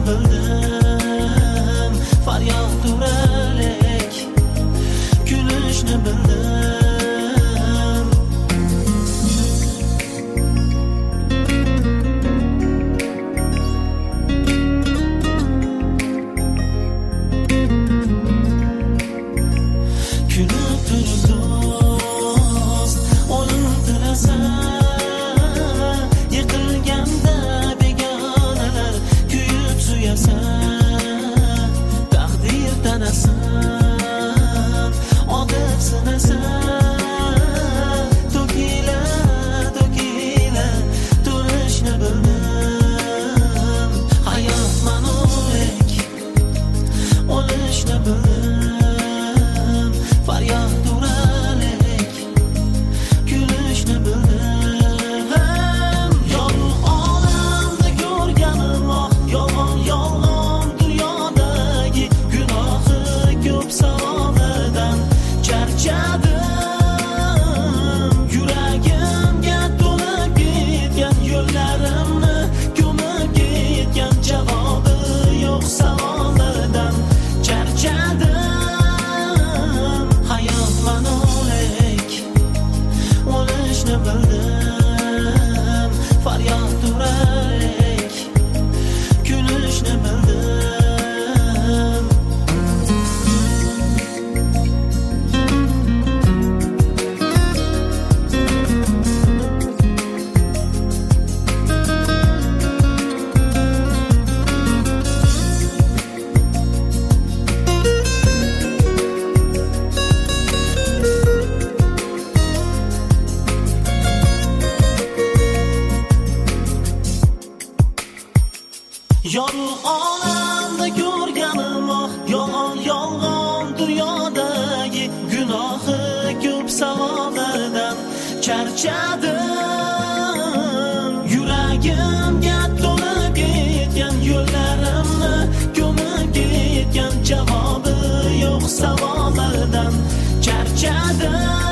bildim, faryod uralik, kulishni bildim. Kulib turib do'st, o'lim tilasa, yiqilganda begonalar kuyib suyasa, taqdir tanasin, odib sinasa, to'kila, to'kila, turishni bildim, hayot ma'nolik, o'lishni bildim, faryod uralik, kulishni bildim. Yorug' olamda ko'rganim yolg'on, yolg'on dunyodagi gunohi ko'p savobidan charchadim. Yuragimga to'lib ketgan yo'llarimni ko'mib ketgan, javobi yo'q savolidan charchadim. Hayot ma'nolik, o'lishni bildim, faryod uralik, kulishni bildim. Yorug' olamda ko'rganim yolg'on, yolg'on dunyodagi gunohi ko'p savobidan charchadim. Yuragimga to'lib ketgan yo'llarimni ko'mib ketgan, javobi yo'q savolidan charchadim.